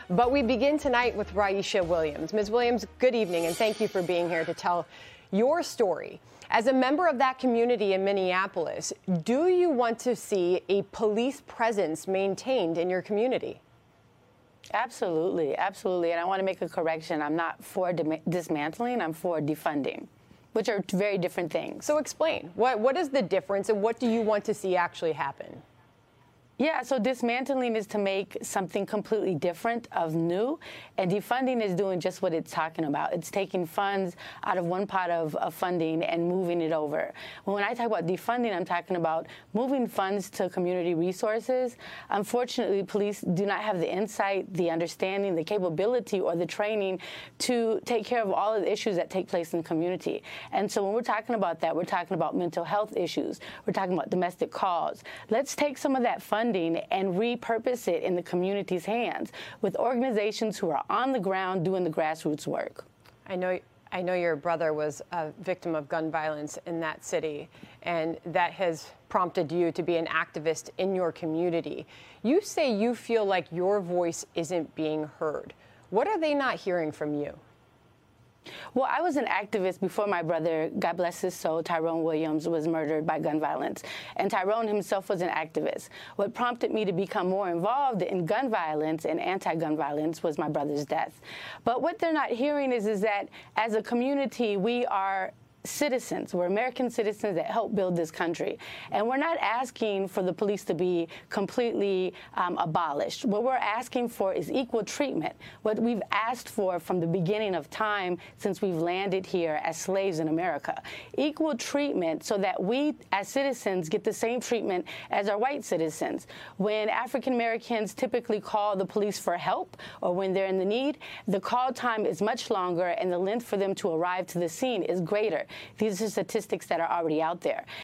But we begin tonight with Raisha Williams. Ms. Williams, good evening, and thank you for being here to tell your story. As a member of that community in Minneapolis, do you want to see a police presence maintained in your community? Absolutely, absolutely. And I want to make a correction. I'm not for dismantling, I'm for defunding, which are very different things. So explain. What is the difference, and what do you want to see actually happen? Yeah, so dismantling is to make something completely different of new, and defunding is doing just what it's talking about. It's taking funds out of one pot of funding and moving it over. When I talk about defunding, I'm talking about moving funds to community resources. Unfortunately, police do not have the insight, the understanding, the capability, or the training to take care of all of the issues that take place in the community. And so when we're talking about that, we're talking about mental health issues. We're talking about domestic calls. Let's take some of that funding and repurpose it in the community's hands with organizations who are on the ground doing the grassroots work. I know your brother was a victim of gun violence in that city, and that has prompted you to be an activist in your community. You say you feel like your voice isn't being heard. What are they not hearing from you? Well, I was an activist before my brother, God bless his soul, Tyrone Williams, was murdered by gun violence. And Tyrone himself was an activist. What prompted me to become more involved in gun violence and anti-gun violence was my brother's death. But what they're not hearing is that as a community, we are citizens. We're American citizens that help build this country. And we're not asking for the police to be completely abolished. What we're asking for is equal treatment. What we've asked for from the beginning of time since we've landed here as slaves in America. Equal treatment so that we as citizens get the same treatment as our white citizens. When African Americans typically call the police for help or when they're in the need, the call time is much longer and the length for them to arrive to the scene is greater. These are statistics that are already out there.